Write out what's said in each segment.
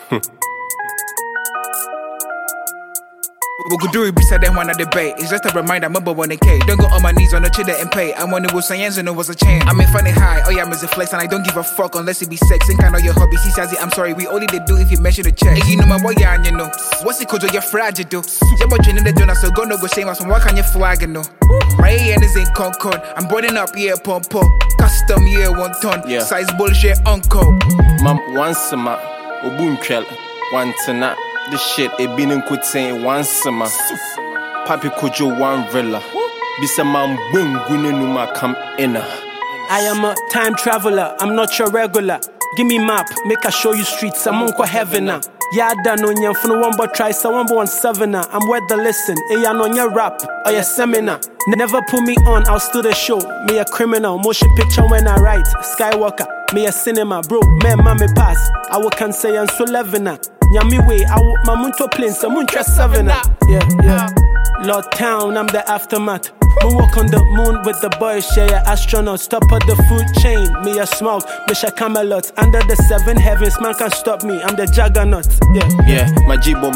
We could do it beside them one at the bay. It's just a reminder, remember when they came. Don't go on my knees on the chill and pay. And when it was science and it was a chain. I'm in funny high, oh yeah, I'm a flex. And I don't give a fuck unless it be sex. Ain't kind of your hobby, see Sazi, I'm sorry. We only they do if you mention the check. Hey, you know my boy, yeah, and you know. What's it called, you're fragile, do? Your boy, you know the donut, so go no go shame us. What can you flag, you know? My AN is in Concord. I'm boarding up, yeah, pump. Custom, yeah, 1 ton. Yeah. Size bullshit, uncle. Mam, once a ma, Obun Trell, one tonight. This shit, it been in quit saying once a ma. Papi Kojo one villa. Bisa man boom gunenuma come in. I am a time traveler, I'm not your regular. Give me map, make I show you streets, I'm on heaven now. Yeah, I done on your phone, one but try, so 117. I'm worth the listen, hey, I'm on your rap, or your seminar. Never put me on, I'll still the show. Me a criminal, motion picture when I write. Skywalker, me a cinema, bro, man, mommy pass. I will can say I'm so 11. Nyami way, I will my munto plane, so muntra 7. Yeah. Lord Town, I'm the aftermath. Moonwalk on the moon with the boys, yeah, astronauts. Top of the food chain, me a smoke, Misha Camelot. Under the 7 heavens, man can't stop me, I'm the juggernaut. Yeah, Majibo,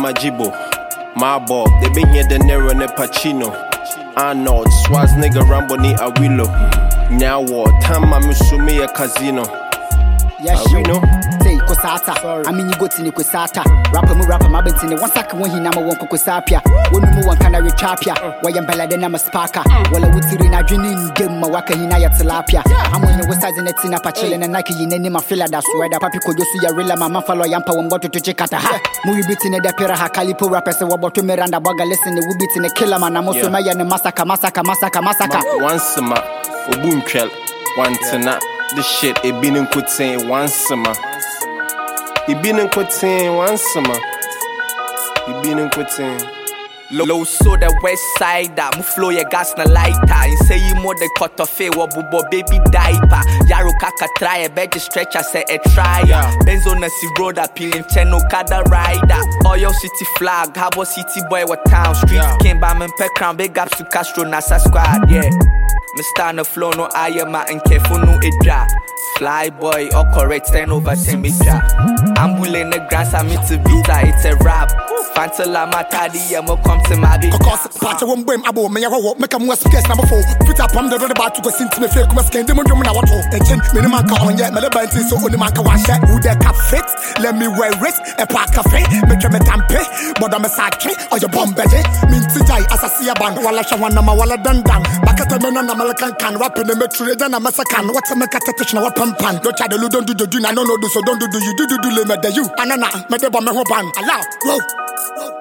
my ball. They been here the Nero and the Pacino. Arnold, Swaz nigga, Rambo ni Awilo. Now what? Time I'm a casino. Yes, you know. Say Kosata. I mean, you go to Nikosata. Rapper, my bentine. One second when he number 1 Kokosapia. One more one can I retapia. Why am Bella than I'm a sparker? Well, I would see in a dreaming game, Mawaka Hinaya Tilapia. I'm on the west side in the Tina Pachil and Nike in any Mafila. That's where the Papi could see a real Mama follow Yampa and water to check at a movie beat in the Pera Calipo rappers. What to Miranda Baga listen, the Woobit in the killer man. I'm also Maya and Massacre. Once a ma, Obun Trell, one tonight. This shit, it been in quit saying once a ma. It been in quit saying once a ma. It been in quit saying. Low so the west side that mu flow your gas na lighter. And say you more the cut off a wabubo baby diaper. Yaro kaka try a bed stretcher say a try. Benzo na si road appealing cheno kada rider. Oyo city flag, Habo city boy what town street. Came by me pe crown big ups to Castro Nasa squad, yeah. Mr. No flow no ayama and careful no edra. Fly boy or correct 10 over 10 meter. Ambule in the grass I meet to vita, it's a rap. Fantala matadi yamo come to my big. Cause part of one brim abo me yawo make a more space number 4. Put up on the road about to go sing to me feel come skin demon drum na wato. Engine minimum ka on yet me the bantin so only man ka wash that. Who the cap fit? Let me wear wrist a park cafe. Make me tampe, but I'm a sake or your bomb beje. Minty jai as I see a band wala shawana ma wala dandan. Bakata me na American can rap in the metro then I'm a sakan. What's a mekata na pan. Don't try to do I don't know do so don't do you do le me de you. Anana me de ba me ho ban. Allah. Whoa.